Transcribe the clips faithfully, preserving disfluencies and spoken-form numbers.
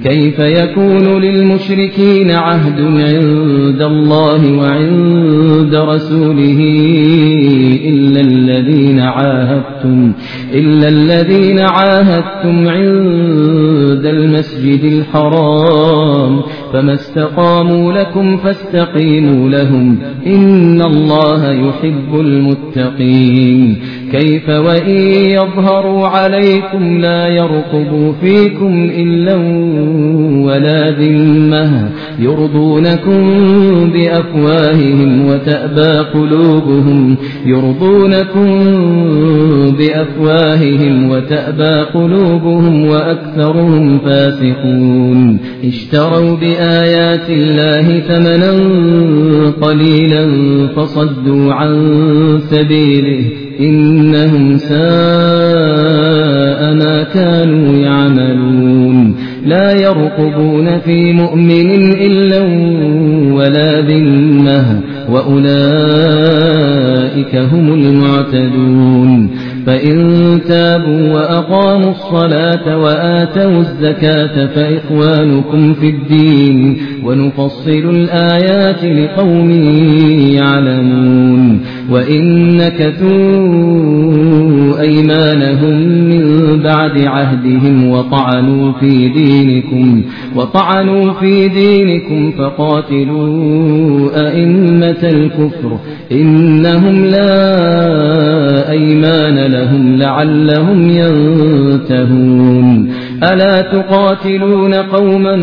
كيف يكون للمشركين عهد عند الله وعند رسوله إلا الذين عاهدتم إلا الذين عاهدتم عند المسجد الحرام فما استقاموا لكم فاستقيموا لهم إن الله يحب المتقين كيف وإن يظهروا عليكم لا يرقبوا فيكم إلا ولا ذمة يرضونكم بأفواههم وتأبى قلوبهم يرضونكم بأفواههم وتأبى قلوبهم وأكثرهم فاسقون اشتروا بآيات الله ثمنا قليلا فصدوا عن سبيله إنهم ساء ما كانوا يعملون لا يرقبون في مؤمن إلا ولا ذمة وأولئك هم المعتدون فإن تابوا وأقاموا الصلاة وآتوا الزكاة فإخوانكم في الدين ونفصل الآيات لقوم يعلمون وإن نكثوا أيمانهم من بعد عهدهم وطعنوا في دينكم وطعنوا في دينكم فقاتلوا أئمة الكفر إنهم لا أيمان لهم لعلهم ينتهون ألا تقاتلون قوما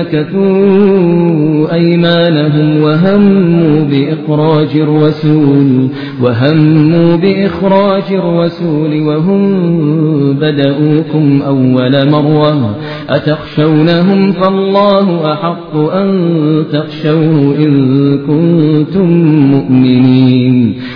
نكثوا أيمانهم وهموا بإخراج الرسول وهموا بإخراج الرسول وهم بدؤوكم أول مرة أتخشونهم فالله أحق أن تخشوه إن كنتم مؤمنين